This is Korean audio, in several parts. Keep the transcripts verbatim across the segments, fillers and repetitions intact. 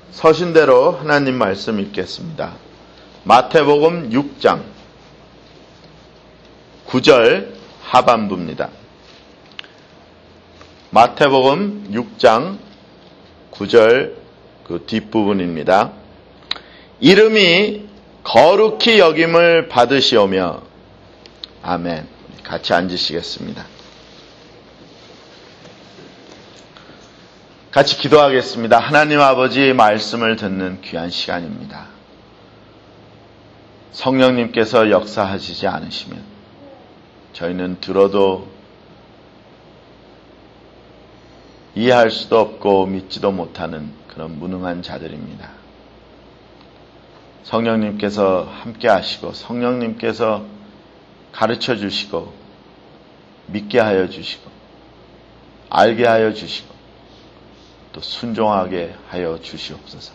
서신대로 하나님 말씀 읽겠습니다. 마태복음 육 장 구 절 하반부입니다. 마태복음 육 장 구 절 그 뒷부분입니다. 이름이 거룩히 여김을 받으시오며. 아멘. 같이 앉으시겠습니다. 같이 기도하겠습니다. 하나님 아버지의 말씀을 듣는 귀한 시간입니다. 성령님께서 역사하시지 않으시면 저희는 들어도 이해할 수도 없고 믿지도 못하는 그런 무능한 자들입니다. 성령님께서 함께 하시고 성령님께서 가르쳐 주시고 믿게 하여 주시고 알게 하여 주시고 또 순종하게 하여 주시옵소서.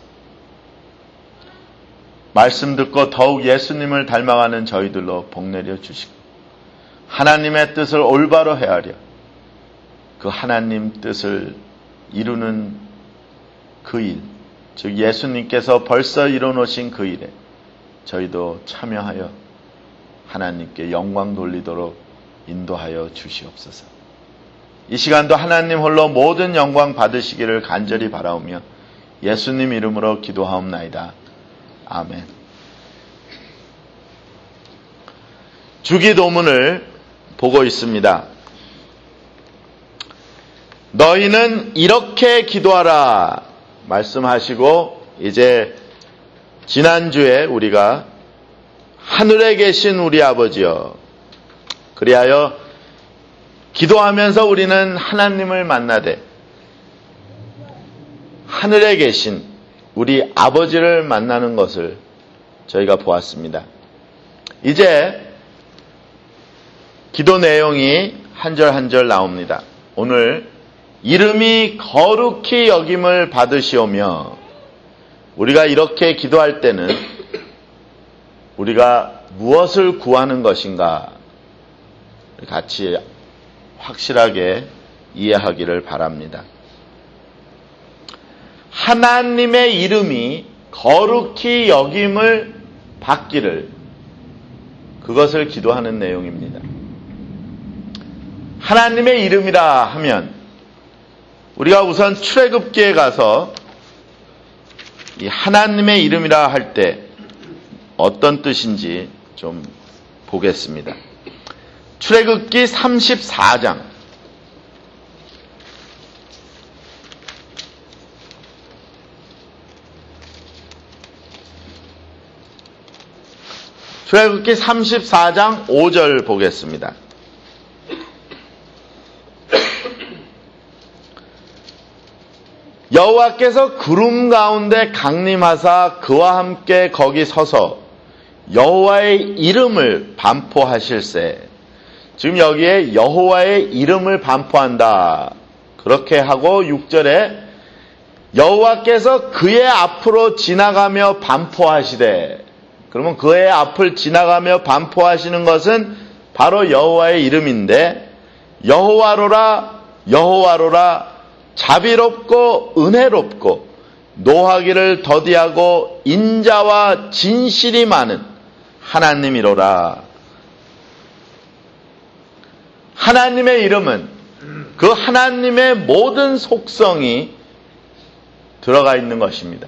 말씀 듣고 더욱 예수님을 닮아가는 저희들로 복내려 주시고 하나님의 뜻을 올바로 헤아려 그 하나님 뜻을 이루는 그 일, 즉 예수님께서 벌써 이뤄놓으신 그 일에 저희도 참여하여 하나님께 영광 돌리도록 인도하여 주시옵소서. 이 시간도 하나님 홀로 모든 영광 받으시기를 간절히 바라오며 예수님 이름으로 기도하옵나이다. 아멘. 주기도문을 보고 있습니다. 너희는 이렇게 기도하라 말씀하시고 이제 지난주에 우리가 하늘에 계신 우리 아버지여, 그리하여 기도하면서 우리는 하나님을 만나되 하늘에 계신 우리 아버지를 만나는 것을 저희가 보았습니다. 이제 기도 내용이 한 절 한 절 나옵니다. 오늘 이름이 거룩히 여김을 받으시오며, 우리가 이렇게 기도할 때는 우리가 무엇을 구하는 것인가 같이 확실하게 이해하기를 바랍니다. 하나님의 이름이 거룩히 여김을 받기를, 그것을 기도하는 내용입니다. 하나님의 이름이라 하면 우리가 우선 출애굽기에 가서 이 하나님의 이름이라 할 때 어떤 뜻인지 좀 보겠습니다. 출애굽기 삼십사 장 출애굽기 삼십사 장 오 절 보겠습니다. 여호와께서 구름 가운데 강림하사 그와 함께 거기 서서 여호와의 이름을 반포하실세. 지금 여기에 여호와의 이름을 반포한다 그렇게 하고 육 절에 여호와께서 그의 앞으로 지나가며 반포하시되, 그러면 그의 앞을 지나가며 반포하시는 것은 바로 여호와의 이름인데, 여호와로라 여호와로라 자비롭고 은혜롭고 노하기를 더디하고 인자와 진실이 많은 하나님이로라. 하나님의 이름은 그 하나님의 모든 속성이 들어가 있는 것입니다.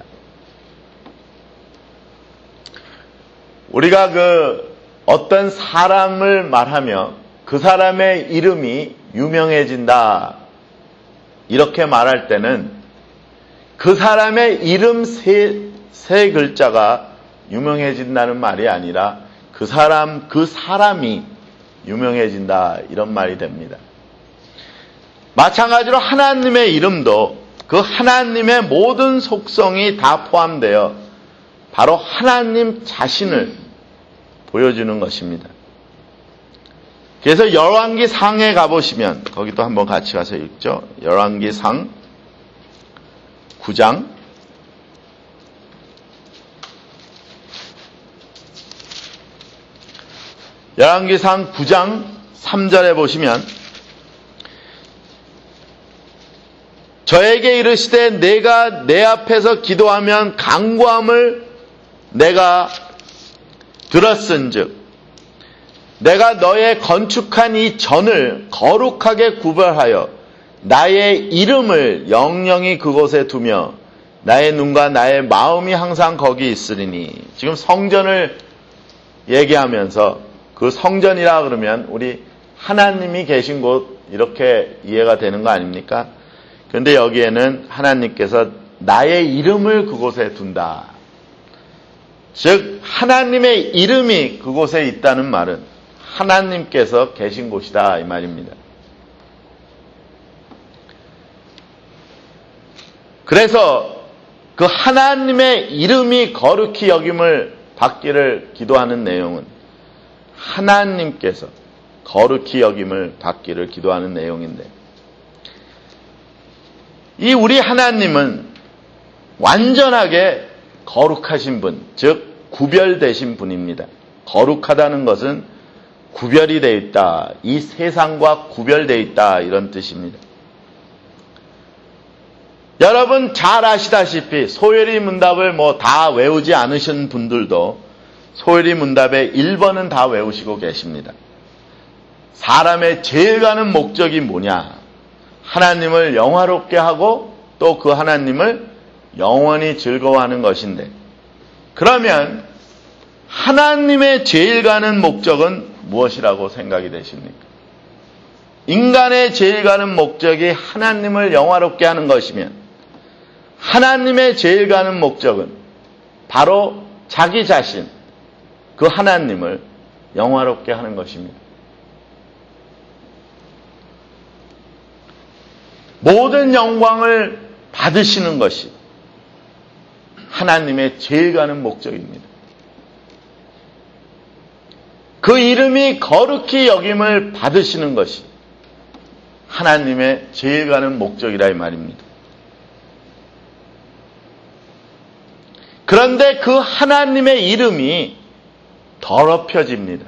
우리가 그 어떤 사람을 말하며 그 사람의 이름이 유명해진다 이렇게 말할 때는 그 사람의 이름 세, 세 글자가 유명해진다는 말이 아니라 그 사람, 그 사람이 유명해진다 이런 말이 됩니다. 마찬가지로 하나님의 이름도 그 하나님의 모든 속성이 다 포함되어 바로 하나님 자신을 보여주는 것입니다. 그래서 열왕기상에 가보시면, 거기도 한번 같이 가서 읽죠. 열왕기상 구 장 열왕기상 구 장 삼 절에 보시면 저에게 이르시되 내가 내 앞에서 기도하면 간구함을 내가 들었은즉 내가 너의 건축한 이 전을 거룩하게 구별하여 나의 이름을 영영히 그곳에 두며 나의 눈과 나의 마음이 항상 거기 있으리니. 지금 성전을 얘기하면서 그 성전이라 그러면 우리 하나님이 계신 곳 이렇게 이해가 되는 거 아닙니까? 그런데 여기에는 하나님께서 나의 이름을 그곳에 둔다. 즉 하나님의 이름이 그곳에 있다는 말은 하나님께서 계신 곳이다 이 말입니다. 그래서 그 하나님의 이름이 거룩히 여김을 받기를 기도하는 내용은 하나님께서 거룩히 여김을 받기를 기도하는 내용인데, 이 우리 하나님은 완전하게 거룩하신 분, 즉 구별되신 분입니다. 거룩하다는 것은 구별이 되어 있다, 이 세상과 구별되어 있다 이런 뜻입니다. 여러분 잘 아시다시피 소요리 문답을 뭐 다 외우지 않으신 분들도 소요리 문답의 일 번은 다 외우시고 계십니다. 사람의 제일 가는 목적이 뭐냐? 하나님을 영화롭게 하고 또 그 하나님을 영원히 즐거워하는 것인데, 그러면 하나님의 제일 가는 목적은 무엇이라고 생각이 되십니까? 인간의 제일 가는 목적이 하나님을 영화롭게 하는 것이면 하나님의 제일 가는 목적은 바로 자기 자신, 그 하나님을 영화롭게 하는 것입니다. 모든 영광을 받으시는 것이 하나님의 제일 가는 목적입니다. 그 이름이 거룩히 여김을 받으시는 것이 하나님의 제일 가는 목적이라 이 말입니다. 그런데 그 하나님의 이름이 더럽혀집니다.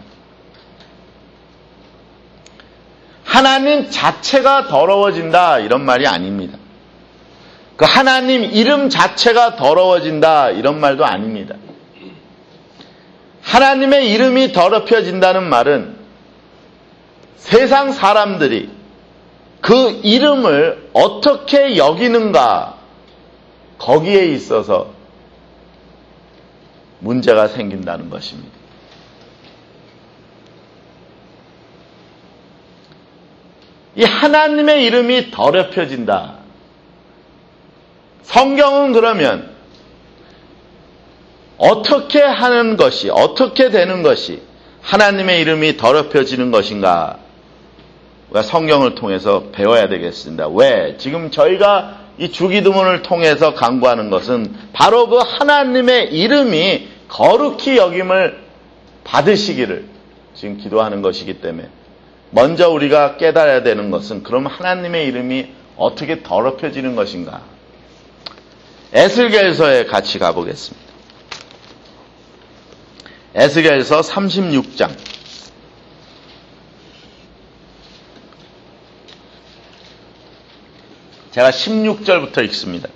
하나님 자체가 더러워진다 이런 말이 아닙니다. 그 하나님 이름 자체가 더러워진다 이런 말도 아닙니다. 하나님의 이름이 더럽혀진다는 말은 세상 사람들이 그 이름을 어떻게 여기는가, 거기에 있어서 문제가 생긴다는 것입니다. 이 하나님의 이름이 더럽혀진다. 성경은 그러면 어떻게 하는 것이, 어떻게 되는 것이 하나님의 이름이 더럽혀지는 것인가? 우리가 성경을 통해서 배워야 되겠습니다. 왜? 지금 저희가 이 주기도문을 통해서 간구하는 것은 바로 그 하나님의 이름이 거룩히 여김을 받으시기를 지금 기도하는 것이기 때문에 먼저 우리가 깨달아야 되는 것은 그럼 하나님의 이름이 어떻게 더럽혀지는 것인가? 에스겔서에 같이 가보겠습니다. 에스겔서 삼십육 장. 제가 십육 절부터 읽습니다.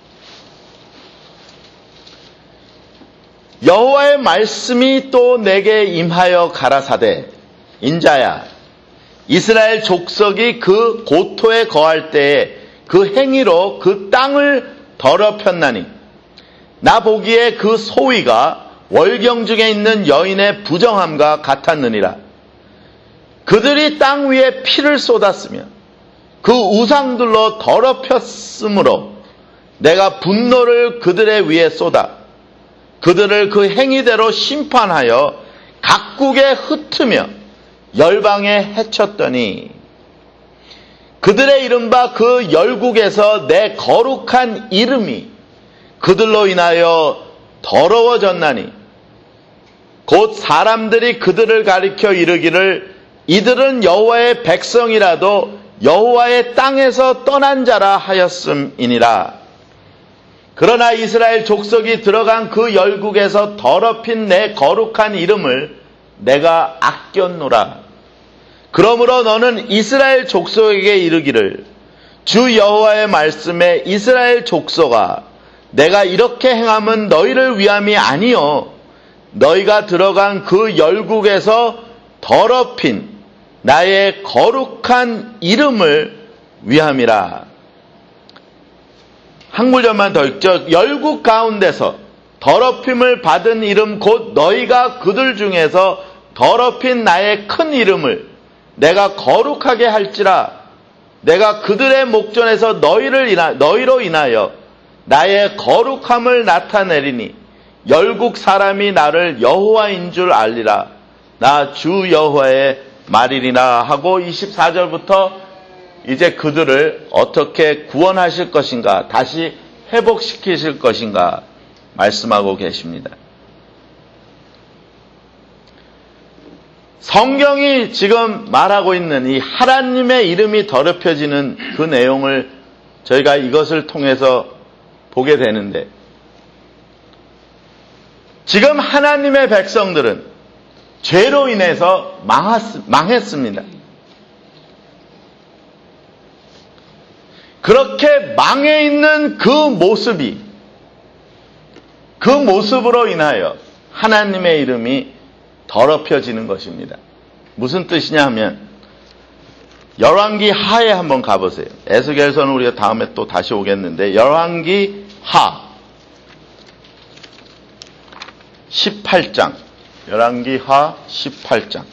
여호와의 말씀이 또 내게 임하여 가라사대, 인자야, 이스라엘 족속이 그 고토에 거할 때에 그 행위로 그 땅을 더럽혔나니 나 보기에 그 소위가 월경 중에 있는 여인의 부정함과 같았느니라. 그들이 땅 위에 피를 쏟았으며 그 우상들로 더럽혔으므로 내가 분노를 그들의 위에 쏟아 그들을 그 행위대로 심판하여 각국에 흩으며 열방에 해쳤더니 그들의 이른바 그 열국에서 내 거룩한 이름이 그들로 인하여 더러워졌나니 곧 사람들이 그들을 가리켜 이르기를 이들은 여호와의 백성이라도 여호와의 땅에서 떠난 자라 하였음이니라. 그러나 이스라엘 족속이 들어간 그 열국에서 더럽힌 내 거룩한 이름을 내가 아꼈노라. 그러므로 너는 이스라엘 족속에게 이르기를 주 여호와의 말씀에 이스라엘 족속아 내가 이렇게 행함은 너희를 위함이 아니요 너희가 들어간 그 열국에서 더럽힌 나의 거룩한 이름을 위함이라. 한 구절만 더 읽죠. 열국 가운데서 더럽힘을 받은 이름 곧 너희가 그들 중에서 더럽힌 나의 큰 이름을 내가 거룩하게 할지라. 내가 그들의 목전에서 너희를 인하, 너희로 인하여 나의 거룩함을 나타내리니 열국 사람이 나를 여호와인 줄 알리라. 나 주 여호와의 말이리라 하고 이십사 절부터 이제 그들을 어떻게 구원하실 것인가, 다시 회복시키실 것인가 말씀하고 계십니다. 성경이 지금 말하고 있는 이 하나님의 이름이 더럽혀지는 그 내용을 저희가 이것을 통해서 보게 되는데, 지금 하나님의 백성들은 죄로 인해서 망했습니다. 그렇게 망해 있는 그 모습이, 그 모습으로 인하여 하나님의 이름이 더럽혀지는 것입니다. 무슨 뜻이냐 하면 열왕기 하에 한번 가보세요. 에스겔서는 우리가 다음에 또 다시 오겠는데 열왕기 하 십팔 장 열왕기 하 십팔 장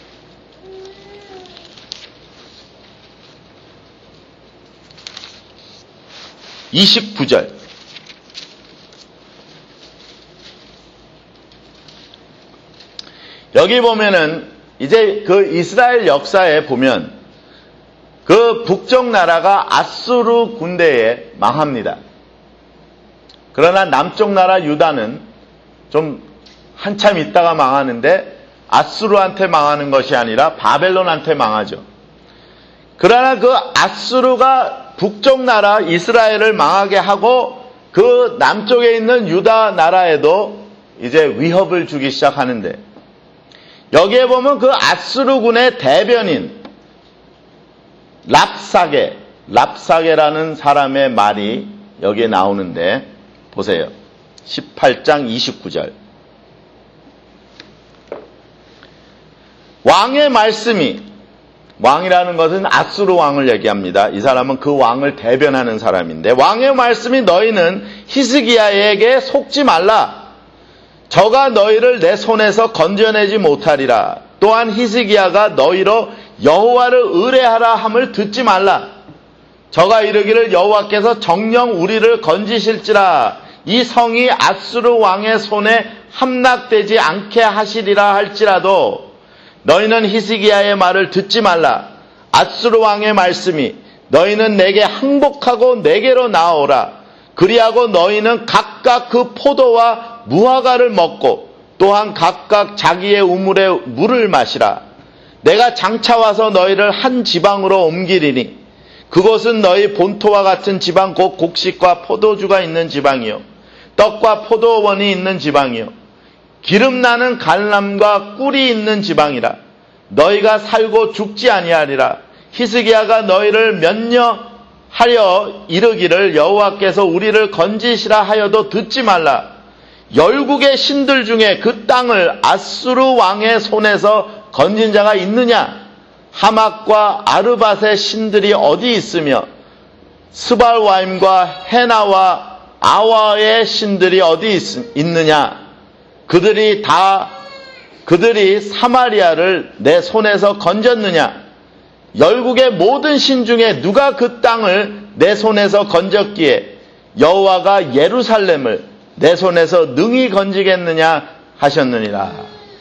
이십구 절 여기 보면은 이제 그 이스라엘 역사에 보면 그 북쪽 나라가 아수르 군대에 망합니다. 그러나 남쪽 나라 유다는 좀 한참 있다가 망하는데 아수르한테 망하는 것이 아니라 바벨론한테 망하죠. 그러나 그 아수르가 북쪽 나라 이스라엘을 망하게 하고 그 남쪽에 있는 유다 나라에도 이제 위협을 주기 시작하는데, 여기에 보면 그 아수르군의 대변인 랍사게, 랍사게라는 사람의 말이 여기에 나오는데 보세요. 십팔 장 이십구 절 왕의 말씀이, 왕이라는 것은 아수르 왕을 얘기합니다. 이 사람은 그 왕을 대변하는 사람인데, 왕의 말씀이 너희는 히스기야에게 속지 말라. 저가 너희를 내 손에서 건져내지 못하리라. 또한 히스기야가 너희로 여호와를 의뢰하라 함을 듣지 말라. 저가 이르기를 여호와께서 정녕 우리를 건지실지라. 이 성이 아수르 왕의 손에 함락되지 않게 하시리라 할지라도 너희는 히스기야의 말을 듣지 말라. 아수르 왕의 말씀이 너희는 내게 항복하고 내게로 나아오라. 그리하고 너희는 각각 그 포도와 무화과를 먹고 또한 각각 자기의 우물에 물을 마시라. 내가 장차 와서 너희를 한 지방으로 옮기리니 그곳은 너희 본토와 같은 지방 곧 곡식과 포도주가 있는 지방이요 떡과 포도원이 있는 지방이요 기름나는 갈람과 꿀이 있는 지방이라. 너희가 살고 죽지 아니하리라. 히스기야가 너희를 면녀하려 이르기를 여호와께서 우리를 건지시라 하여도 듣지 말라. 열국의 신들 중에 그 땅을 아수르 왕의 손에서 건진 자가 있느냐? 하막과 아르밧의 신들이 어디 있으며 스발와임과 헤나와 아와의 신들이 어디 있, 있느냐? 그들이 다 그들이 사마리아를 내 손에서 건졌느냐? 열국의 모든 신 중에 누가 그 땅을 내 손에서 건졌기에 여호와가 예루살렘을 내 손에서 능히 건지겠느냐 하셨느니라.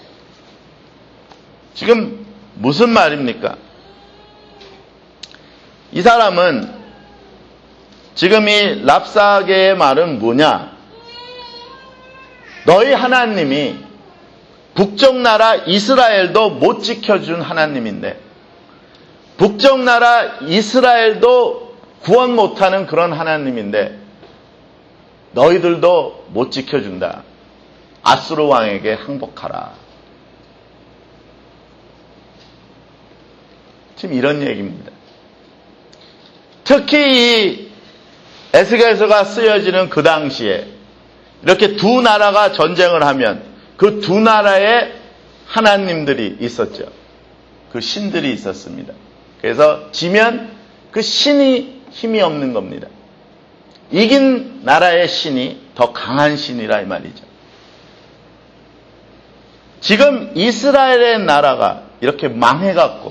지금 무슨 말입니까? 이 사람은 지금 이 랍사게의 말은 뭐냐? 너희 하나님이 북쪽 나라 이스라엘도 못 지켜준 하나님인데, 북쪽 나라 이스라엘도 구원 못하는 그런 하나님인데 너희들도 못 지켜준다. 아수르 왕에게 항복하라. 지금 이런 얘기입니다. 특히 이 에스겔서가 쓰여지는 그 당시에 이렇게 두 나라가 전쟁을 하면 그 두 나라의 하나님들이 있었죠. 그 신들이 있었습니다. 그래서 지면 그 신이 힘이 없는 겁니다. 이긴 나라의 신이 더 강한 신이라 이 말이죠. 지금 이스라엘의 나라가 이렇게 망해갖고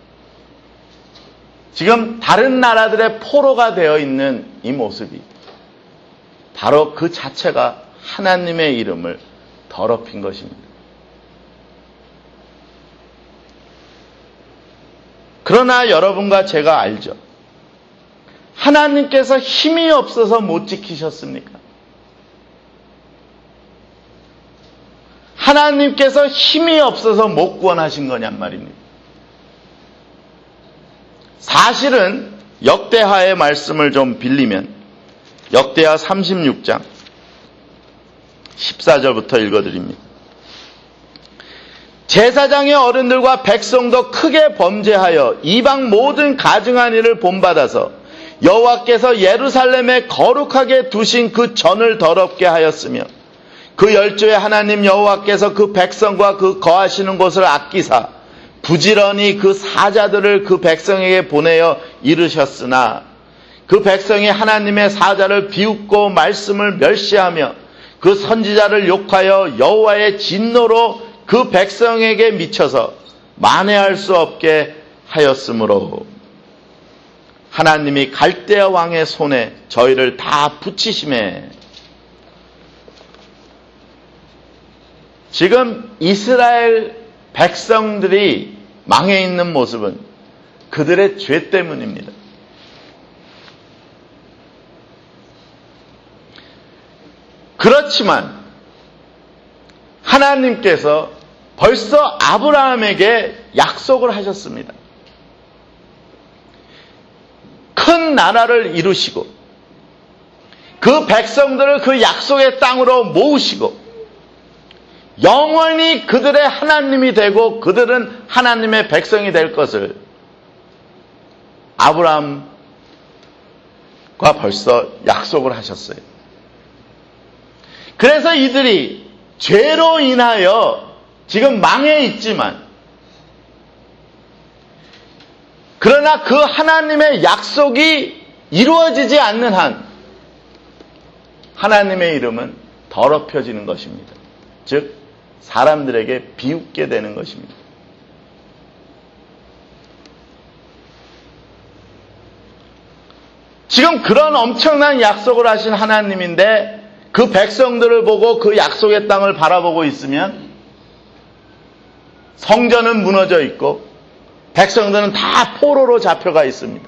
지금 다른 나라들의 포로가 되어 있는 이 모습이 바로 그 자체가 하나님의 이름을 더럽힌 것입니다. 그러나 여러분과 제가 알죠. 하나님께서 힘이 없어서 못 지키셨습니까? 하나님께서 힘이 없어서 못 구원하신 거냔 말입니다. 사실은 역대하의 말씀을 좀 빌리면 역대하 삼십육 장 십사 절부터 읽어드립니다. 제사장의 어른들과 백성도 크게 범죄하여 이방 모든 가증한 일을 본받아서 여호와께서 예루살렘에 거룩하게 두신 그 전을 더럽게 하였으며 그 열조의 하나님 여호와께서 그 백성과 그 거하시는 곳을 아끼사 부지런히 그 사자들을 그 백성에게 보내어 이르셨으나 그 백성이 하나님의 사자를 비웃고 말씀을 멸시하며 그 선지자를 욕하여 여호와의 진노로 그 백성에게 미쳐서 만회할 수 없게 하였으므로 하나님이 갈대아 왕의 손에 저희를 다 붙이심에 지금 이스라엘 백성들이 망해 있는 모습은 그들의 죄 때문입니다. 그렇지만 하나님께서 벌써 아브라함에게 약속을 하셨습니다. 큰 나라를 이루시고 그 백성들을 그 약속의 땅으로 모으시고 영원히 그들의 하나님이 되고 그들은 하나님의 백성이 될 것을 아브라함과 벌써 약속을 하셨어요. 그래서 이들이 죄로 인하여 지금 망해 있지만 그러나 그 하나님의 약속이 이루어지지 않는 한 하나님의 이름은 더럽혀지는 것입니다. 즉 사람들에게 비웃게 되는 것입니다. 지금 그런 엄청난 약속을 하신 하나님인데 그 백성들을 보고 그 약속의 땅을 바라보고 있으면 성전은 무너져 있고 백성들은 다 포로로 잡혀가 있습니다.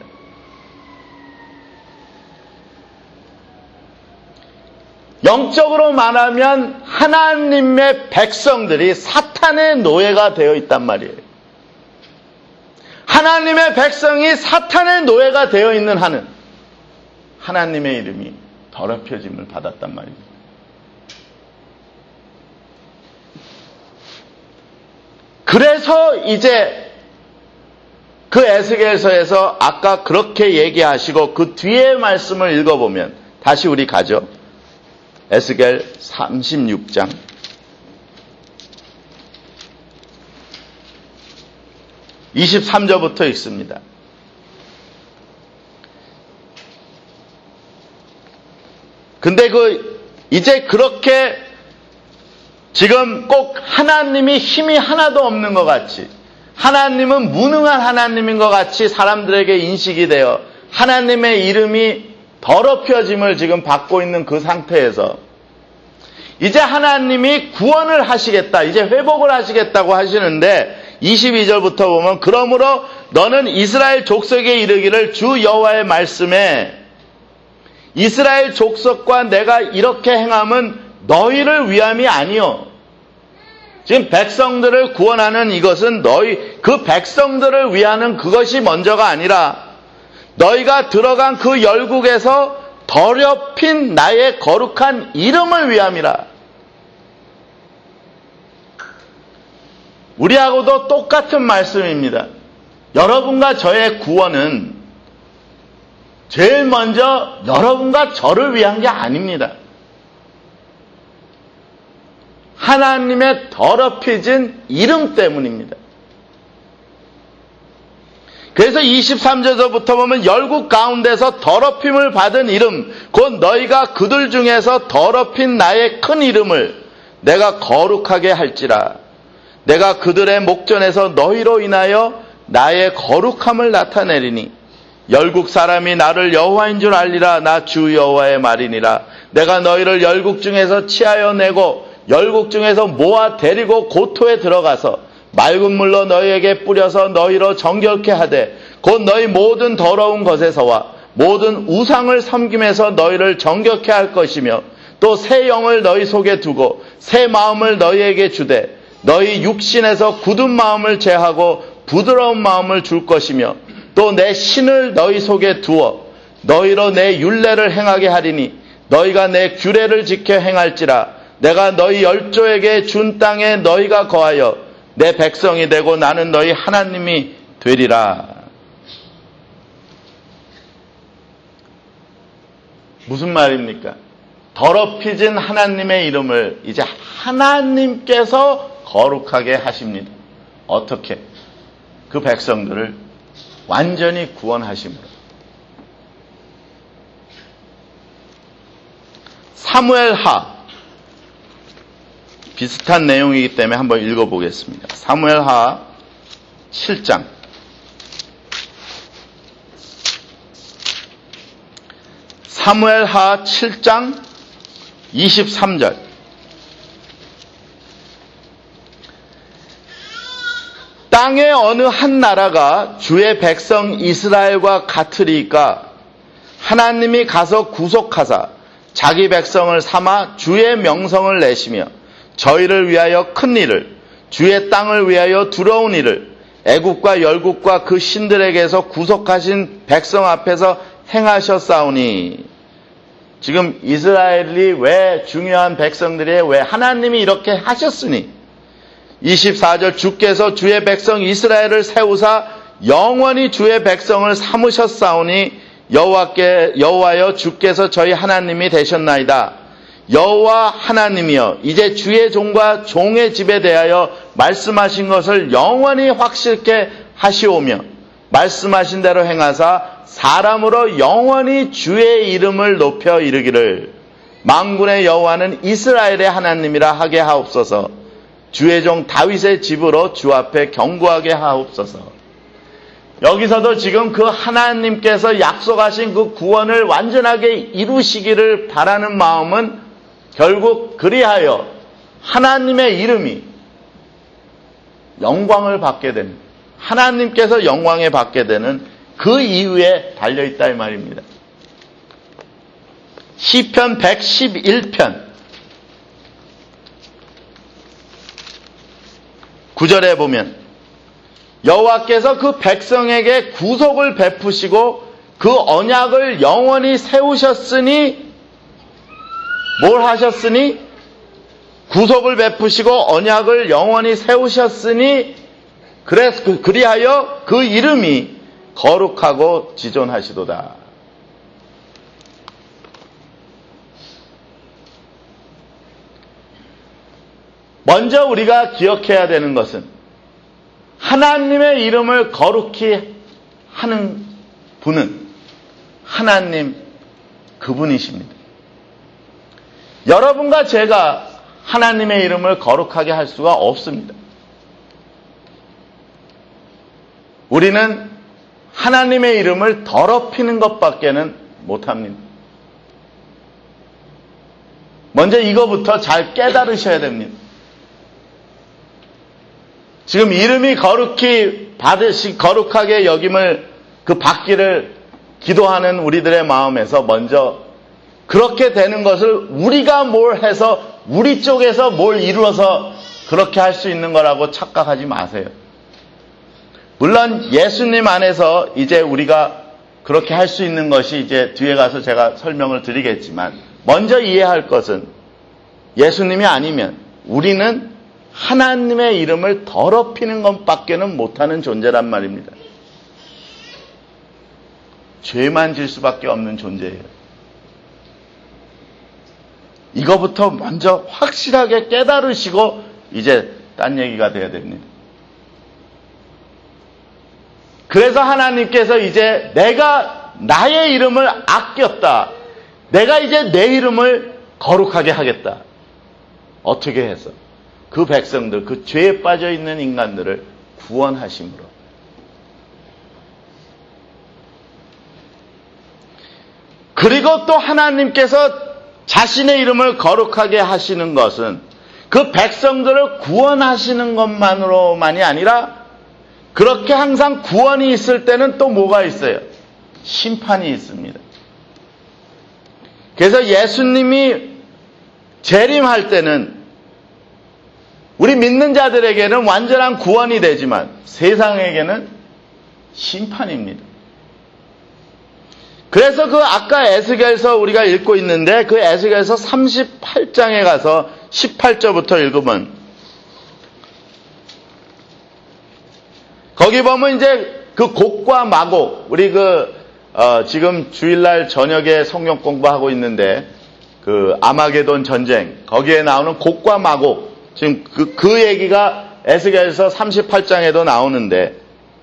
영적으로 말하면 하나님의 백성들이 사탄의 노예가 되어 있단 말이에요. 하나님의 백성이 사탄의 노예가 되어 있는 한은 하나님의 이름이 더럽혀짐을 받았단 말입니다. 그래서 이제 그 에스겔서에서 아까 그렇게 얘기하시고 그 뒤에 말씀을 읽어보면 다시 우리 가죠. 에스겔 삼십육 장 이십삼 절부터 읽습니다. 근데 그 이제 그렇게 지금 꼭 하나님이 힘이 하나도 없는 것 같이 하나님은 무능한 하나님인 것 같이 사람들에게 인식이 되어 하나님의 이름이 더럽혀짐을 지금 받고 있는 그 상태에서 이제 하나님이 구원을 하시겠다, 이제 회복을 하시겠다고 하시는데 이십이 절부터 보면 그러므로 너는 이스라엘 족속에 이르기를 주 여호와의 말씀에 이스라엘 족속과 내가 이렇게 행함은 너희를 위함이 아니요. 지금 백성들을 구원하는 이것은 너희 그 백성들을 위하는 그것이 먼저가 아니라 너희가 들어간 그 열국에서 더럽힌 나의 거룩한 이름을 위함이라. 우리하고도 똑같은 말씀입니다. 여러분과 저의 구원은 제일 먼저 여러분과 저를 위한 게 아닙니다. 하나님의 더럽혀진 이름 때문입니다. 그래서 이십삼 절서부터 보면 열국 가운데서 더럽힘을 받은 이름 곧 너희가 그들 중에서 더럽힌 나의 큰 이름을 내가 거룩하게 할지라. 내가 그들의 목전에서 너희로 인하여 나의 거룩함을 나타내리니 열국 사람이 나를 여호와인 줄 알리라. 나 주 여호와의 말이니라. 내가 너희를 열국 중에서 치하여 내고 열국 중에서 모아 데리고 고토에 들어가서 맑은 물로 너희에게 뿌려서 너희로 정결케 하되 곧 너희 모든 더러운 것에서와 모든 우상을 섬김에서 너희를 정결케 할 것이며 또 새 영을 너희 속에 두고 새 마음을 너희에게 주되 너희 육신에서 굳은 마음을 제하고 부드러운 마음을 줄 것이며 또 내 신을 너희 속에 두어 너희로 내 율례를 행하게 하리니 너희가 내 규례를 지켜 행할지라. 내가 너희 열조에게 준 땅에 너희가 거하여 내 백성이 되고 나는 너희 하나님이 되리라. 무슨 말입니까? 더럽혀진 하나님의 이름을 이제 하나님께서 거룩하게 하십니다. 어떻게? 그 백성들을 완전히 구원하심으로. 사무엘하 비슷한 내용이기 때문에 한번 읽어보겠습니다. 사무엘하 칠 장 사무엘하 칠 장 이십삼 절 땅의 어느 한 나라가 주의 백성 이스라엘과 같으리까 하나님이 가서 구속하사 자기 백성을 삼아 주의 명성을 내시며 저희를 위하여 큰 일을 주의 땅을 위하여 두려운 일을 애국과 열국과 그 신들에게서 구속하신 백성 앞에서 행하셨사오니. 지금 이스라엘이 왜 중요한 백성들이에요? 왜 하나님이 이렇게 하셨으니. 이십사 절 주께서 주의 백성 이스라엘을 세우사 영원히 주의 백성을 삼으셨사오니 여호와께 여호와여 주께서 저희 하나님이 되셨나이다. 여호와 하나님이여 이제 주의 종과 종의 집에 대하여 말씀하신 것을 영원히 확실케 하시오며 말씀하신 대로 행하사 사람으로 영원히 주의 이름을 높여 이르기를 만군의 여호와는 이스라엘의 하나님이라 하게 하옵소서. 주의 종 다윗의 집으로 주 앞에 경고하게 하옵소서. 여기서도 지금 그 하나님께서 약속하신 그 구원을 완전하게 이루시기를 바라는 마음은 결국 그리하여 하나님의 이름이 영광을 받게 되는, 하나님께서 영광에 받게 되는 그 이유에 달려있다 이 말입니다. 시편 백십일 편 구 절에 보면 여호와께서 그 백성에게 구속을 베푸시고 그 언약을 영원히 세우셨으니 뭘 하셨으니? 구속을 베푸시고 언약을 영원히 세우셨으니 그래서 그리하여 그 이름이 거룩하고 지존하시도다. 먼저 우리가 기억해야 되는 것은 하나님의 이름을 거룩히 하는 분은 하나님 그분이십니다. 여러분과 제가 하나님의 이름을 거룩하게 할 수가 없습니다. 우리는 하나님의 이름을 더럽히는 것밖에는 못합니다. 먼저 이거부터 잘 깨달으셔야 됩니다. 지금 이름이 거룩히 받으시, 거룩하게 여김을 그 받기를 기도하는 우리들의 마음에서 먼저 그렇게 되는 것을 우리가 뭘 해서 우리 쪽에서 뭘 이루어서 그렇게 할 수 있는 거라고 착각하지 마세요. 물론 예수님 안에서 이제 우리가 그렇게 할 수 있는 것이 이제 뒤에 가서 제가 설명을 드리겠지만 먼저 이해할 것은 예수님이 아니면 우리는 하나님의 이름을 더럽히는 것밖에는 못하는 존재란 말입니다. 죄만 질 수밖에 없는 존재예요. 이거부터 먼저 확실하게 깨달으시고 이제 딴 얘기가 돼야 됩니다. 그래서 하나님께서 이제 내가 나의 이름을 아꼈다. 내가 이제 내 이름을 거룩하게 하겠다. 어떻게 해서? 그 백성들, 그 죄에 빠져 있는 인간들을 구원하심으로. 그리고 또 하나님께서 자신의 이름을 거룩하게 하시는 것은 그 백성들을 구원하시는 것만으로만이 아니라 그렇게 항상 구원이 있을 때는 또 뭐가 있어요? 심판이 있습니다. 그래서 예수님이 재림할 때는 우리 믿는 자들에게는 완전한 구원이 되지만 세상에게는 심판입니다. 그래서 그 아까 에스겔서 우리가 읽고 있는데 그 에스겔서 삼십팔 장에 가서 십팔 절부터 읽으면 거기 보면 이제 그 곡과 마곡 우리 그 어 지금 주일날 저녁에 성경 공부하고 있는데 그 아마게돈 전쟁 거기에 나오는 곡과 마곡 지금 그, 그 얘기가 에스겔서 삼십팔 장에도 나오는데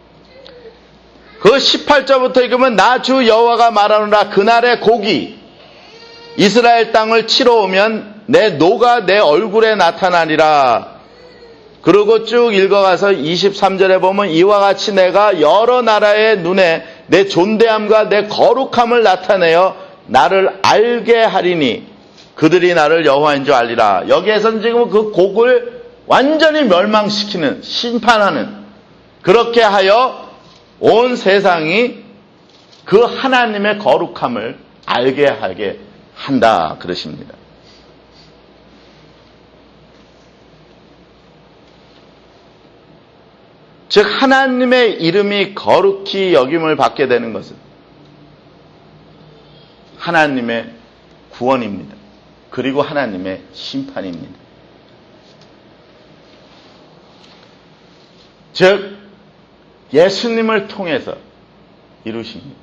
그 십팔 절부터 읽으면 나 주 여호와가 말하노라 그날의 곡이 이스라엘 땅을 치러 오면 내 노가 내 얼굴에 나타나리라. 그리고 쭉 읽어가서 이십삼 절에 보면 이와 같이 내가 여러 나라의 눈에 내 존대함과 내 거룩함을 나타내어 나를 알게 하리니 그들이 나를 여호와인 줄 알리라. 여기에서는 지금 그 곡을 완전히 멸망시키는 심판하는 그렇게 하여 온 세상이 그 하나님의 거룩함을 알게 하게 한다 그러십니다. 즉 하나님의 이름이 거룩히 여김을 받게 되는 것은 하나님의 구원입니다. 그리고 하나님의 심판입니다. 즉 예수님을 통해서 이루십니다.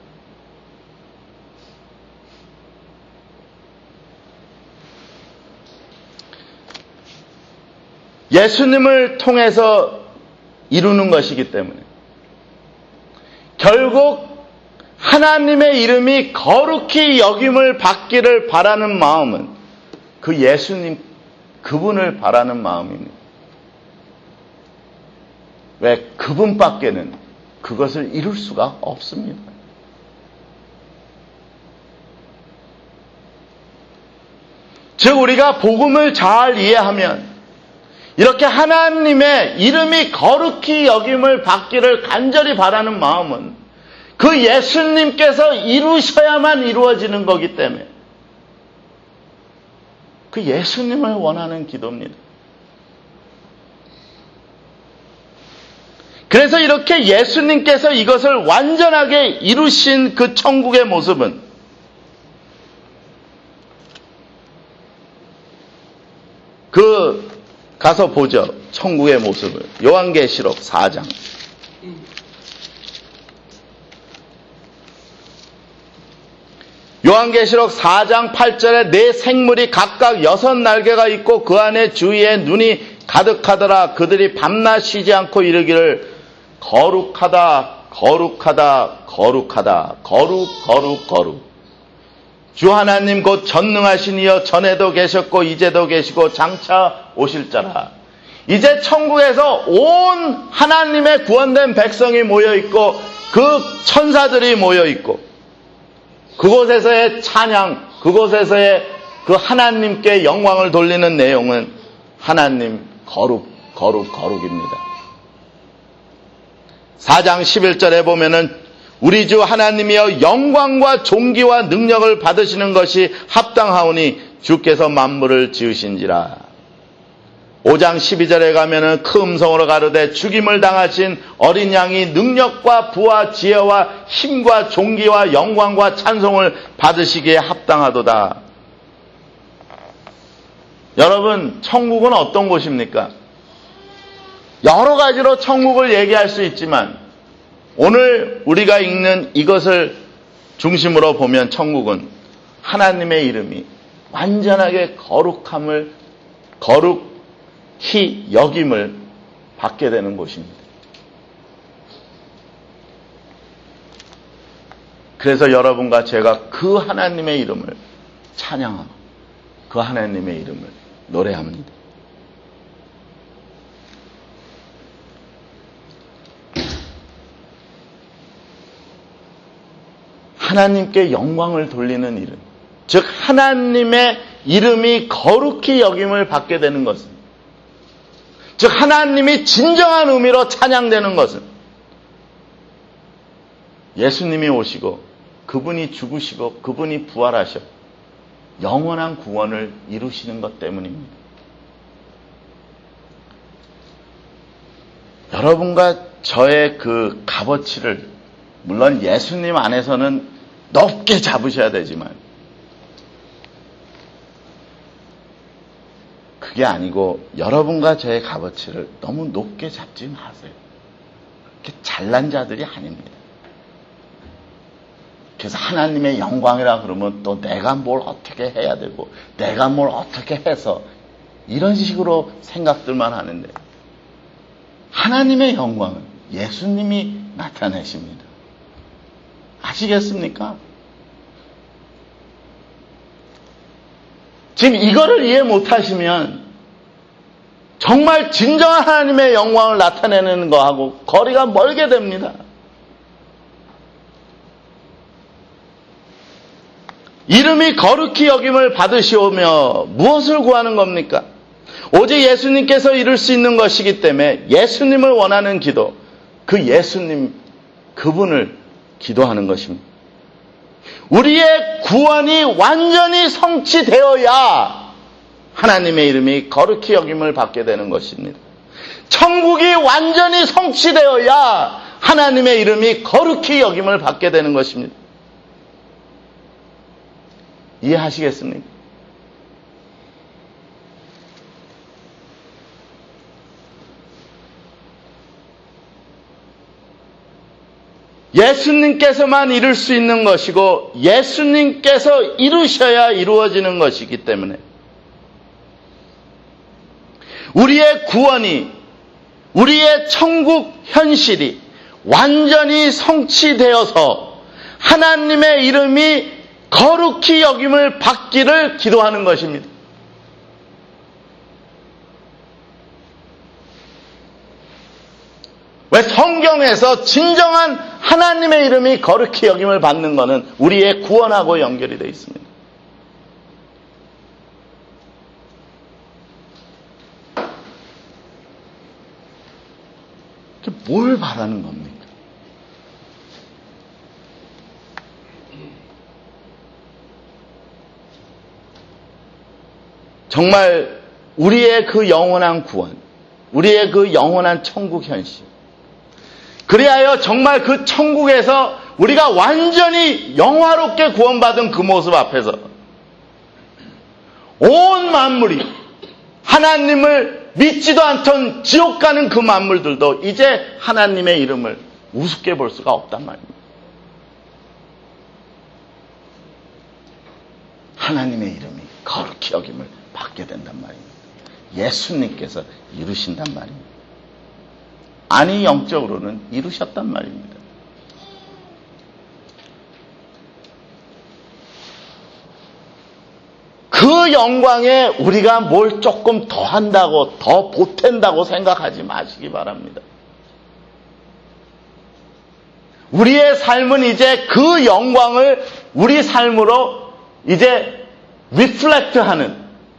예수님을 통해서 이루는 것이기 때문에 결국 하나님의 이름이 거룩히 여김을 받기를 바라는 마음은 그 예수님 그분을 바라는 마음입니다. 왜? 그분밖에는 그것을 이룰 수가 없습니다. 즉 우리가 복음을 잘 이해하면 이렇게 하나님의 이름이 거룩히 여김을 받기를 간절히 바라는 마음은 그 예수님께서 이루셔야만 이루어지는 거기 때문에 그 예수님을 원하는 기도입니다. 그래서 이렇게 예수님께서 이것을 완전하게 이루신 그 천국의 모습은 그 가서 보죠. 천국의 모습을. 요한계시록 사 장. 요한계시록 사 장 팔 절에 네 생물이 각각 여섯 날개가 있고 그 안에 주위에 눈이 가득하더라. 그들이 밤낮 쉬지 않고 이르기를 거룩하다 거룩하다 거룩하다 거룩 거룩 거룩 주 하나님 곧 전능하신 이여 전에도 계셨고 이제도 계시고 장차 오실 자라. 이제 천국에서 온 하나님의 구원된 백성이 모여있고 그 천사들이 모여있고 그곳에서의 찬양, 그곳에서의 그 하나님께 영광을 돌리는 내용은 하나님 거룩, 거룩, 거룩입니다. 사 장 십일 절에 보면은 우리 주 하나님이여 영광과 존귀와 능력을 받으시는 것이 합당하오니 주께서 만물을 지으신지라. 오 장 십이 절에 가면은 큰 음성으로 가로되 죽임을 당하신 어린 양이 능력과 부와 지혜와 힘과 존귀와 영광과 찬송을 받으시기에 합당하도다. 여러분, 천국은 어떤 곳입니까? 여러 가지로 천국을 얘기할 수 있지만 오늘 우리가 읽는 이것을 중심으로 보면 천국은 하나님의 이름이 완전하게 거룩함을, 거룩히 여김을 받게 되는 곳입니다. 그래서 여러분과 제가 그 하나님의 이름을 찬양하고 그 하나님의 이름을 노래합니다. 하나님께 영광을 돌리는 이름, 즉 하나님의 이름이 거룩히 여김을 받게 되는 것은, 즉 하나님이 진정한 의미로 찬양되는 것은 예수님이 오시고 그분이 죽으시고 그분이 부활하셔 영원한 구원을 이루시는 것 때문입니다. 여러분과 저의 그 값어치를 물론 예수님 안에서는 높게 잡으셔야 되지만 그게 아니고 여러분과 저의 값어치를 너무 높게 잡지 마세요. 그렇게 잘난 자들이 아닙니다. 그래서 하나님의 영광이라 그러면 또 내가 뭘 어떻게 해야 되고 내가 뭘 어떻게 해서 이런 식으로 생각들만 하는데 하나님의 영광은 예수님이 나타내십니다. 아시겠습니까? 지금 이거를 이해 못하시면 정말 진정한 하나님의 영광을 나타내는 거하고 거리가 멀게 됩니다. 이름이 거룩히 여김을 받으시오며 무엇을 구하는 겁니까? 오직 예수님께서 이룰 수 있는 것이기 때문에 예수님을 원하는 기도, 그 예수님, 그분을 기도하는 것입니다. 우리의 구원이 완전히 성취되어야 하나님의 이름이 거룩히 여김을 받게 되는 것입니다. 천국이 완전히 성취되어야 하나님의 이름이 거룩히 여김을 받게 되는 것입니다. 이해하시겠습니까? 예수님께서만 이룰 수 있는 것이고 예수님께서 이루셔야 이루어지는 것이기 때문에 우리의 구원이, 우리의 천국 현실이 완전히 성취되어서 하나님의 이름이 거룩히 여김을 받기를 기도하는 것입니다. 왜 성경에서 진정한 하나님의 이름이 거룩히 여김을 받는 것은 우리의 구원하고 연결이 되어 있습니다. 뭘 바라는 겁니까? 정말 우리의 그 영원한 구원, 우리의 그 영원한 천국 현실, 그리하여 정말 그 천국에서 우리가 완전히 영화롭게 구원받은 그 모습 앞에서 온 만물이 하나님을 믿지도 않던 지옥 가는 그 만물들도 이제 하나님의 이름을 우습게 볼 수가 없단 말입니다. 하나님의 이름이 거룩히 여김을 받게 된단 말입니다. 예수님께서 이루신단 말입니다. 아니 영적으로는 이루셨단 말입니다. 그 영광에 우리가 뭘 조금 더 한다고, 더 보탠다고 생각하지 마시기 바랍니다. 우리의 삶은 이제 그 영광을 우리 삶으로 이제 리플렉트하는,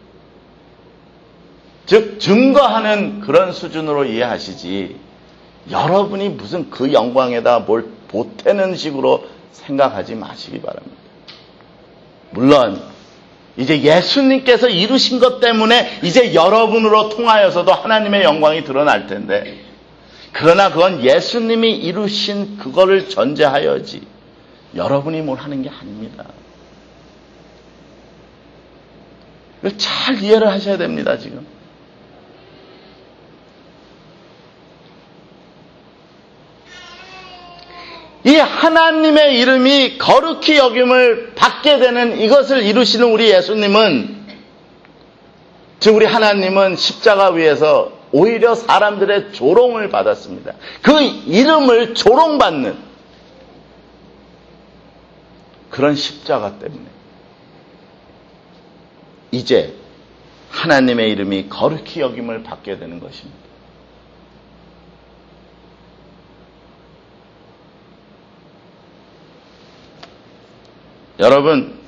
즉 증거하는 그런 수준으로 이해하시지, 여러분이 무슨 그 영광에다 뭘 보태는 식으로 생각하지 마시기 바랍니다. 물론 이제 예수님께서 이루신 것 때문에 이제 여러분으로 통하여서도 하나님의 영광이 드러날 텐데, 그러나 그건 예수님이 이루신 그거를 전제하여지 여러분이 뭘 하는 게 아닙니다. 이걸 잘 이해를 하셔야 됩니다. 지금 이 하나님의 이름이 거룩히 여김을 받게 되는 이것을 이루시는 우리 예수님은, 즉 우리 하나님은 십자가 위에서 오히려 사람들의 조롱을 받았습니다. 그 이름을 조롱받는 그런 십자가 때문에 이제 하나님의 이름이 거룩히 여김을 받게 되는 것입니다. 여러분,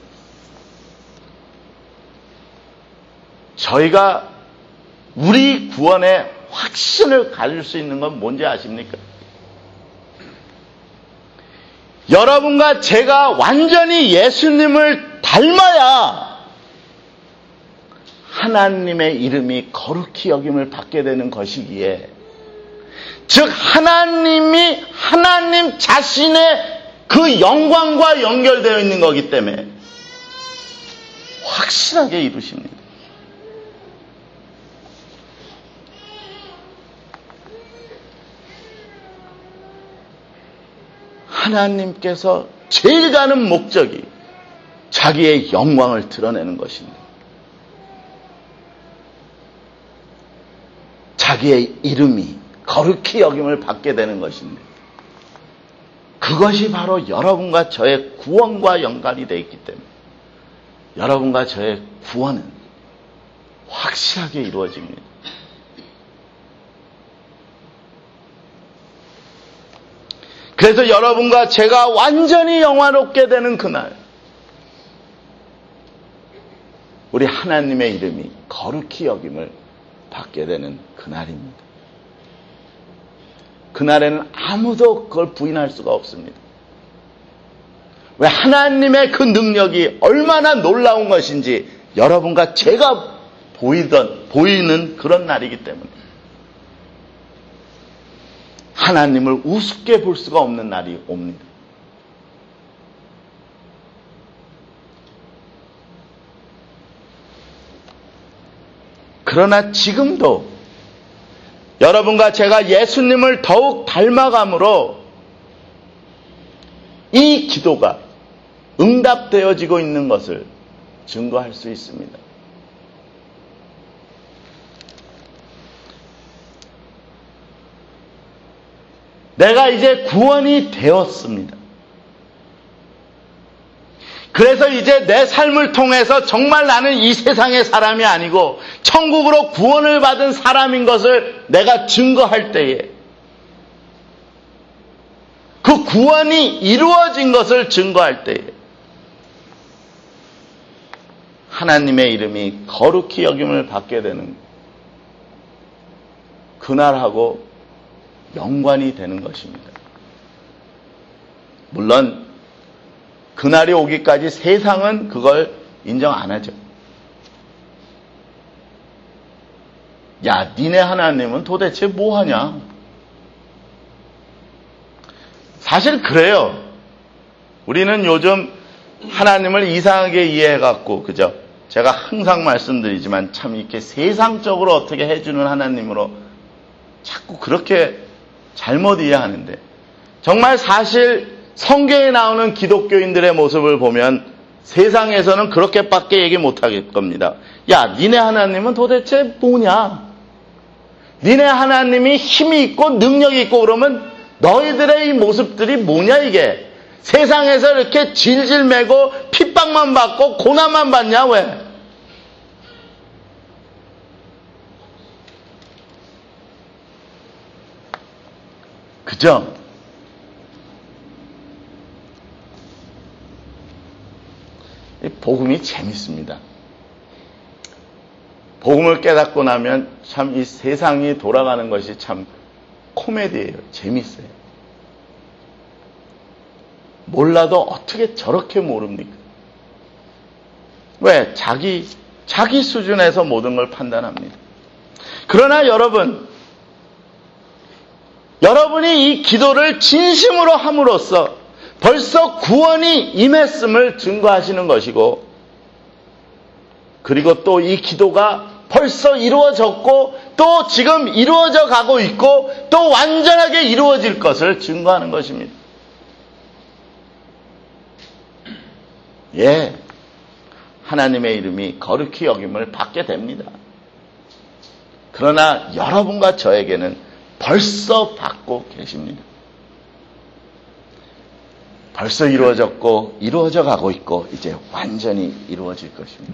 저희가 우리 구원의 확신을 가질 수 있는 건 뭔지 아십니까? 여러분과 제가 완전히 예수님을 닮아야 하나님의 이름이 거룩히 여김을 받게 되는 것이기에, 즉 하나님이 하나님 자신의 그 영광과 연결되어 있는 거기 때문에 확실하게 이루십니다. 하나님께서 제일 가는 목적이 자기의 영광을 드러내는 것입니다. 자기의 이름이 거룩히 여김을 받게 되는 것입니다. 그것이 바로 여러분과 저의 구원과 연관이 되어 있기 때문에 여러분과 저의 구원은 확실하게 이루어집니다. 그래서 여러분과 제가 완전히 영화롭게 되는 그날, 우리 하나님의 이름이 거룩히 여김을 받게 되는 그날입니다. 그날에는 아무도 그걸 부인할 수가 없습니다. 왜? 하나님의 그 능력이 얼마나 놀라운 것인지 여러분과 제가 보이던, 보이는 그런 날이기 때문에 하나님을 우습게 볼 수가 없는 날이 옵니다. 그러나 지금도 여러분과 제가 예수님을 더욱 닮아감으로 이 기도가 응답되어지고 있는 것을 증거할 수 있습니다. 내가 이제 구원이 되었습니다. 그래서 이제 내 삶을 통해서 정말 나는 이 세상의 사람이 아니고 천국으로 구원을 받은 사람인 것을 내가 증거할 때에, 그 구원이 이루어진 것을 증거할 때에 하나님의 이름이 거룩히 여김을 받게 되는 그날하고 연관이 되는 것입니다. 물론 그날이 오기까지 세상은 그걸 인정 안 하죠. 야, 니네 하나님은 도대체 뭐 하냐? 사실 그래요. 우리는 요즘 하나님을 이상하게 이해해갖고, 그죠? 제가 항상 말씀드리지만 참 이렇게 세상적으로 어떻게 해주는 하나님으로 자꾸 그렇게 잘못 이해하는데, 정말 사실 성경에 나오는 기독교인들의 모습을 보면 세상에서는 그렇게밖에 얘기 못할 겁니다. 야, 니네 하나님은 도대체 뭐냐? 니네 하나님이 힘이 있고 능력이 있고 그러면 너희들의 이 모습들이 뭐냐 이게? 세상에서 이렇게 질질 매고 핍박만 받고 고난만 받냐 왜? 그죠? 이 복음이 재밌습니다. 복음을 깨닫고 나면 참 이 세상이 돌아가는 것이 참 코미디예요. 재밌어요. 몰라도 어떻게 저렇게 모릅니까? 왜? 자기, 자기 수준에서 모든 걸 판단합니다. 그러나 여러분, 여러분이 이 기도를 진심으로 함으로써 벌써 구원이 임했음을 증거하시는 것이고, 그리고 또 이 기도가 벌써 이루어졌고 또 지금 이루어져 가고 있고 또 완전하게 이루어질 것을 증거하는 것입니다. 예, 하나님의 이름이 거룩히 여김을 받게 됩니다. 그러나 여러분과 저에게는 벌써 받고 계십니다. 벌써 이루어졌고 이루어져 가고 있고 이제 완전히 이루어질 것입니다.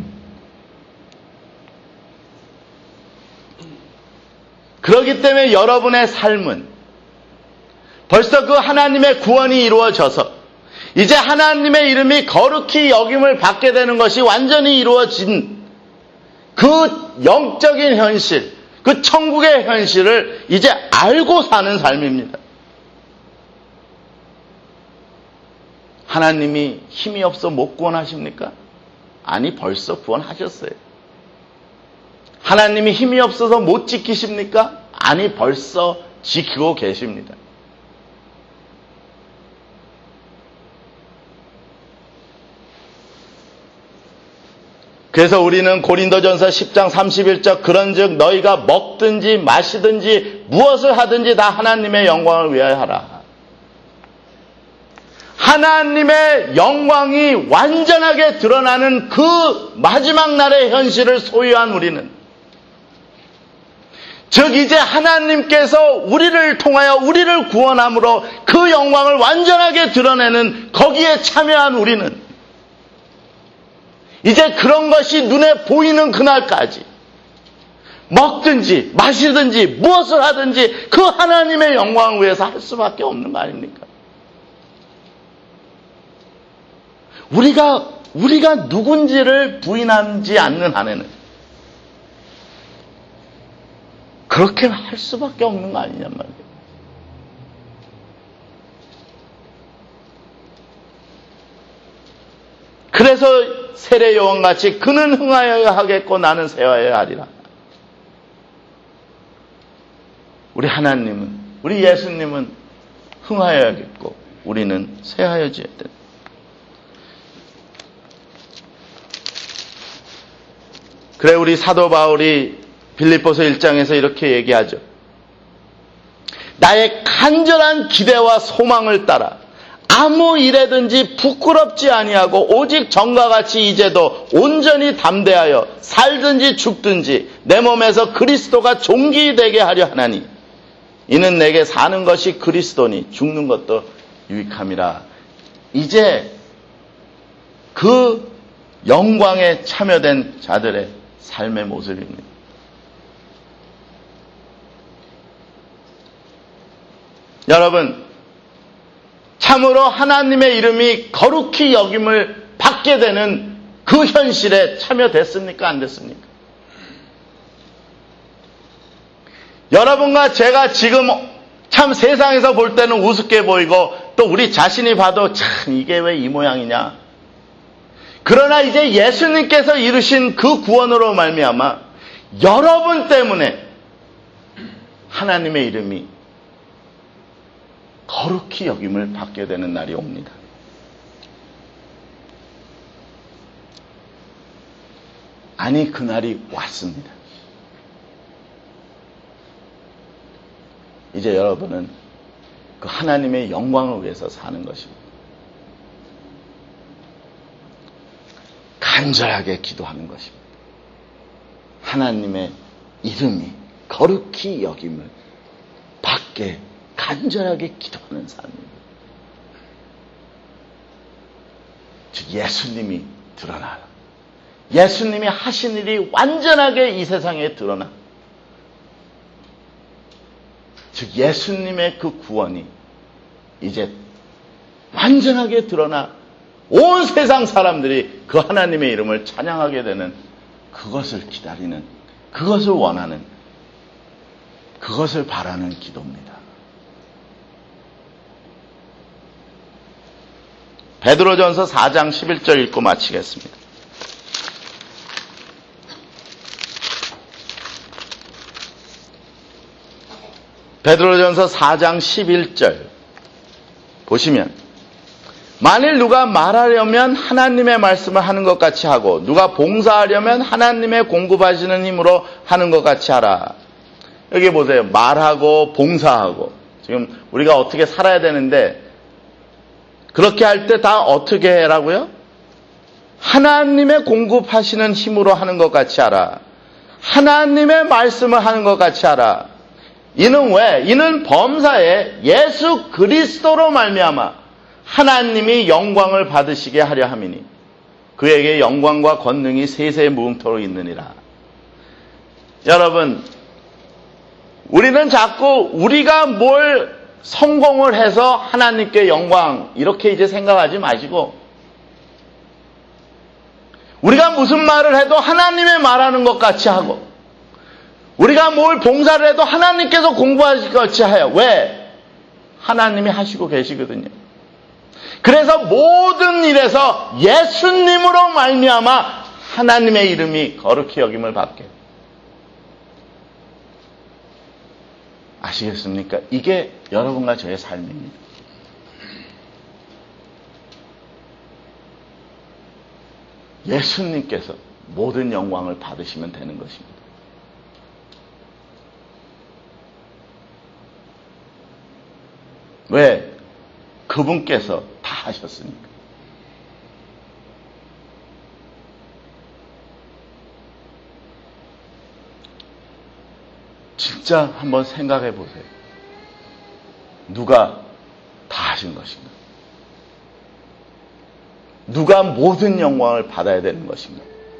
그렇기 때문에 여러분의 삶은 벌써 그 하나님의 구원이 이루어져서 이제 하나님의 이름이 거룩히 여김을 받게 되는 것이 완전히 이루어진 그 영적인 현실, 그 천국의 현실을 이제 알고 사는 삶입니다. 하나님이 힘이 없어 못 구원하십니까? 아니, 벌써 구원하셨어요. 하나님이 힘이 없어서 못 지키십니까? 아니, 벌써 지키고 계십니다. 그래서 우리는 고린도전서 십 장 삼십일 절 그런즉 너희가 먹든지 마시든지 무엇을 하든지 다 하나님의 영광을 위하여 하라. 하나님의 영광이 완전하게 드러나는 그 마지막 날의 현실을 소유한 우리는, 즉 이제 하나님께서 우리를 통하여 우리를 구원함으로 그 영광을 완전하게 드러내는 거기에 참여한 우리는 이제 그런 것이 눈에 보이는 그날까지 먹든지 마시든지 무엇을 하든지 그 하나님의 영광을 위해서 할 수밖에 없는 거 아닙니까? 우리가 우리가 누군지를 부인하지 않는 한에는 그렇게 할 수밖에 없는 거 아니냔 말이에요. 그래서 세례 요한같이 그는 흥하여야 하겠고 나는 쇠하여야 하리라. 우리 하나님은, 우리 예수님은 흥하여야겠고 우리는 쇠하여져야 된다. 그래 우리 사도 바울이 빌립보서 일 장에서 이렇게 얘기하죠. 나의 간절한 기대와 소망을 따라 아무 일에든지 부끄럽지 아니하고 오직 전과 같이 이제도 온전히 담대하여 살든지 죽든지 내 몸에서 그리스도가 존귀되게 하려 하나니 이는 내게 사는 것이 그리스도니 죽는 것도 유익함이라. 이제 그 영광에 참여된 자들의 삶의 모습입니다. 여러분, 참으로 하나님의 이름이 거룩히 여김을 받게 되는 그 현실에 참여됐습니까? 안 됐습니까? 여러분과 제가 지금 참 세상에서 볼 때는 우습게 보이고 또 우리 자신이 봐도 참 이게 왜 이 모양이냐. 그러나 이제 예수님께서 이루신 그 구원으로 말미암아 여러분 때문에 하나님의 이름이 거룩히 여김을 받게 되는 날이 옵니다. 아니, 그날이 왔습니다. 이제 여러분은 그 하나님의 영광을 위해서 사는 것입니다. 간절하게 기도하는 것입니다. 하나님의 이름이 거룩히 여김을 받게 간절하게 기도하는 삶입니다. 즉 예수님이 드러나라. 예수님이 하신 일이 완전하게 이 세상에 드러나. 즉 예수님의 그 구원이 이제 완전하게 드러나 온 세상 사람들이 그 하나님의 이름을 찬양하게 되는 그것을 기다리는, 그것을 원하는, 그것을 바라는 기도입니다. 베드로전서 사 장 십일 절 읽고 마치겠습니다. 베드로전서 사 장 십일 절 보시면 만일 누가 말하려면 하나님의 말씀을 하는 것 같이 하고 누가 봉사하려면 하나님의 공급하시는 힘으로 하는 것 같이 하라. 여기 보세요. 말하고 봉사하고 지금 우리가 어떻게 살아야 되는데 그렇게 할 때 다 어떻게 해라고요? 하나님의 공급하시는 힘으로 하는 것 같이 하라. 하나님의 말씀을 하는 것 같이 하라. 이는 왜? 이는 범사에 예수 그리스도로 말미암아 하나님이 영광을 받으시게 하려 함이니 그에게 영광과 권능이 세세 무궁토록 있느니라. 여러분, 우리는 자꾸 우리가 뭘 성공을 해서 하나님께 영광 이렇게 이제 생각하지 마시고, 우리가 무슨 말을 해도 하나님의 말하는 것 같이 하고, 우리가 뭘 봉사를 해도 하나님께서 공부하실 것 같이 해요. 왜? 하나님이 하시고 계시거든요. 그래서 모든 일에서 예수님으로 말미암아 하나님의 이름이 거룩히 여김을 받게. 아시겠습니까? 이게 여러분과 저의 삶입니다. 예수님께서 모든 영광을 받으시면 되는 것입니다. 왜? 그분께서 다 하셨으니까. 진짜 한번 생각해 보세요. 누가 다 하신 것인가? 누가 모든 영광을 받아야 되는 것인가?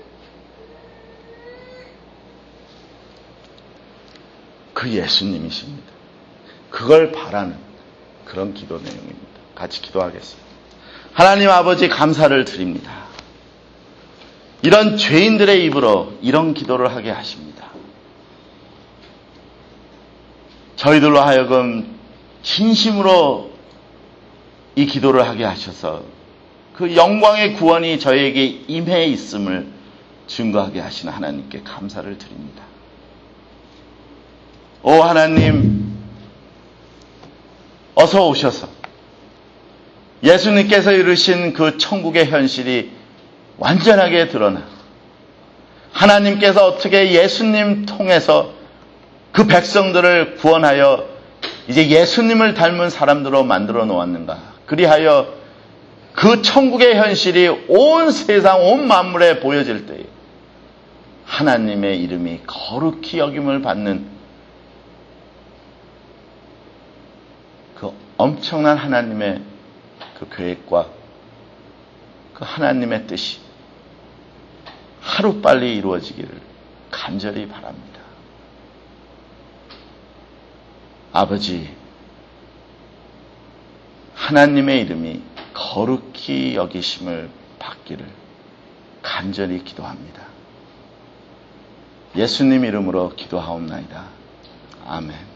그 예수님이십니다. 그걸 바라는 그런 기도 내용입니다. 같이 기도하겠습니다. 하나님 아버지, 감사를 드립니다. 이런 죄인들의 입으로 이런 기도를 하게 하십니다. 저희들로 하여금 진심으로 이 기도를 하게 하셔서 그 영광의 구원이 저에게 임해 있음을 증거하게 하시는 하나님께 감사를 드립니다. 오 하나님, 어서 오셔서 예수님께서 이루신 그 천국의 현실이 완전하게 드러나 하나님께서 어떻게 예수님 통해서 그 백성들을 구원하여 이제 예수님을 닮은 사람들로 만들어 놓았는가. 그리하여 그 천국의 현실이 온 세상, 온 만물에 보여질 때에 하나님의 이름이 거룩히 여김을 받는 그 엄청난 하나님의 그 계획과 그 하나님의 뜻이 하루빨리 이루어지기를 간절히 바랍니다. 아버지, 하나님의 이름이 거룩히 여기심을 받기를 간절히 기도합니다. 예수님 이름으로 기도하옵나이다. 아멘.